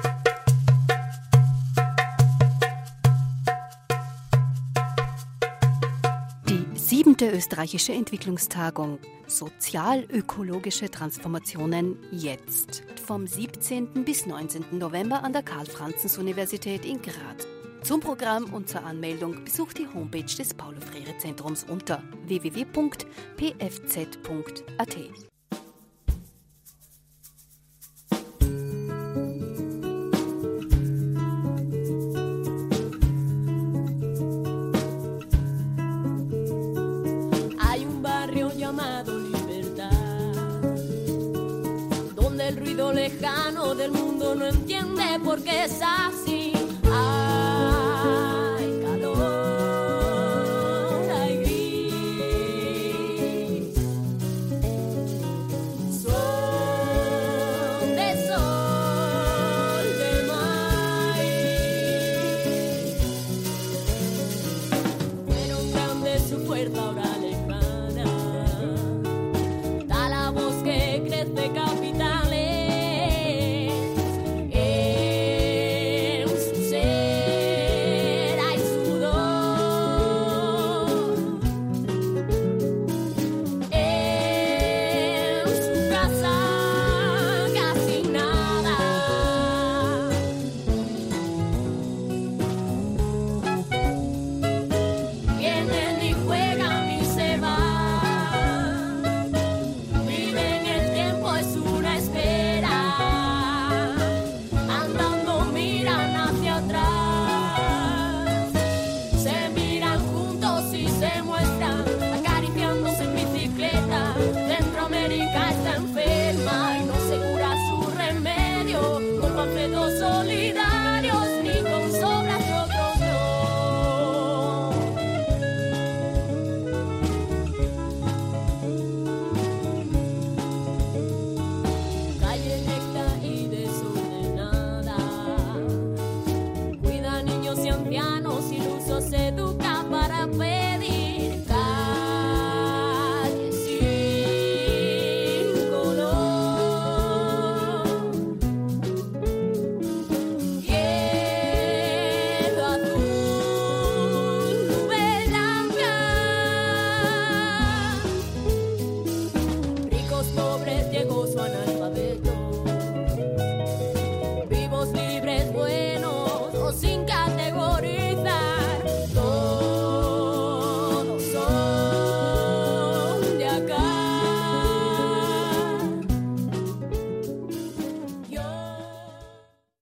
Die 7. österreichische Entwicklungstagung Sozial-ökologische Transformationen jetzt. Vom 17. bis 19. November an der Karl-Franzens-Universität in Graz. Zum Programm und zur Anmeldung besucht die Homepage des Paulo-Freire-Zentrums unter www.pfz.at. Hay un barrio llamado Libertad, donde el ruido lejano del mundo no entiende por qué es así. Hay calor, hay gris, son de sol, de maíz. Pero grande su puerta ahora lejana, da la voz que crece capitales. Centroamérica está enferma y no se cura su remedio con panfletos solidarios.